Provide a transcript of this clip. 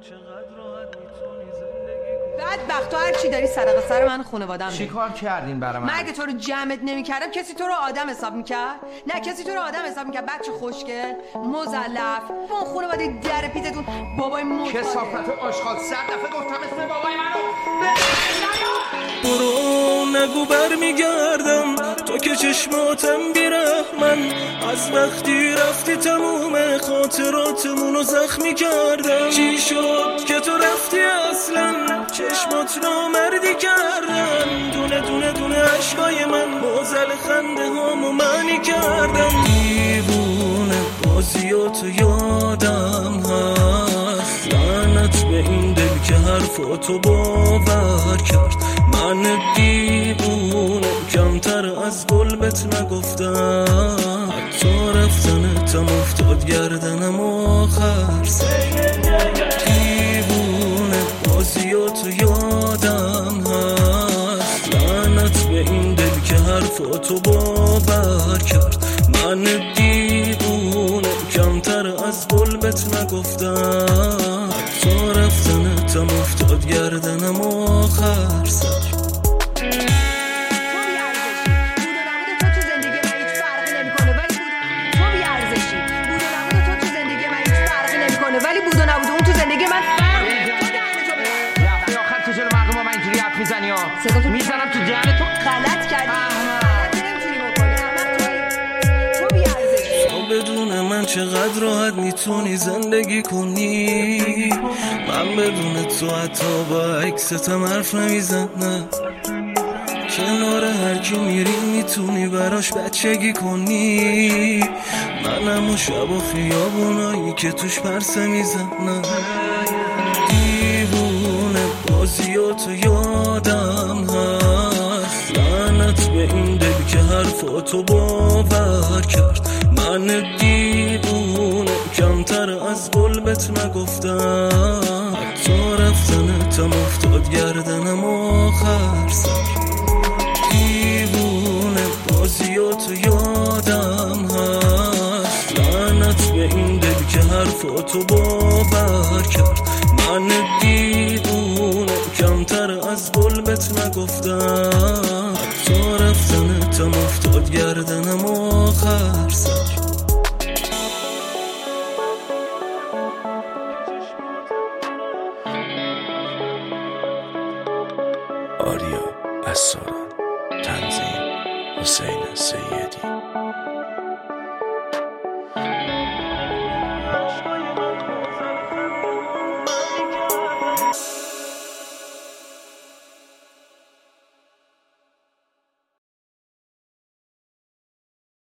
بدبخت تو هر چی داری صدقه سر من خانواده‌ام. چی کار کردین برای من؟ مگه تو رو جمعت نمی‌کردم کسی تو رو آدم حساب می‌کرد؟ نه کسی تو رو آدم حساب می‌کرد. بچه خوشگل مزلف با خانواده در پیتتون بابای موت کثافت آشغال. 100 دفعه گفتم اسم بابای منو برو نگو برمیگردم تو که چشماتم بیرحمن. از وقتی رفتی تموم خاطراتمونو زخمی کردم. چی شد که تو رفتی اصلا چشمات نامردی کردن. دونه دونه دونه عشقای من موزل خنده هامو معنی کردم. دیوونه بازیاتو یادم هست. لعنت به این دل که حرفاتو باور کرد. من دیوونه کمتر از گل بهت نگفتم. حتی رفتنتم افتاد گردنم آخر سر. دیوونه بازیاتو یادم هست. لعنت به این دل که حرفاتو باور کرد. من دیوونه کمتر از گل بهت نگفتم. حتی رفتنتم افتاد گردنم آخر سر. ولی بود و نبود اون تو زندگی من فرق رفته آخر تو جلو مردم با من اینجوری حرف میزنی ها. میزنم تو جهن تو. غلط کردی نمیتونی بکنی. تو بیارزشی. تو بدون من چقدر راحت میتونی زندگی کنی. من بدون تو حتی با عکستم حرف نمیزنم. کنار هر کی میری میتونی براش بچگی کنی. منم و شب و خیابونایی که توش پرسه میزنم. دیوونه بازیاتو یادم هست. لعنت به این دل که حرفاتو باور کرد. من دیوونه کمتر از گل بهت نگفتم. حتی رفتنتم افتاد گردنم آخر سر. دیوونه بازیاتو یادم هست. لعنت به این دل که حرفاتو باور کرد. من دیوونه کمتر از گل بهت نگفتم. حتی رفتنتم افتاد گردنم آخر سر. آریا اساران، تنظیم حسین سیدی.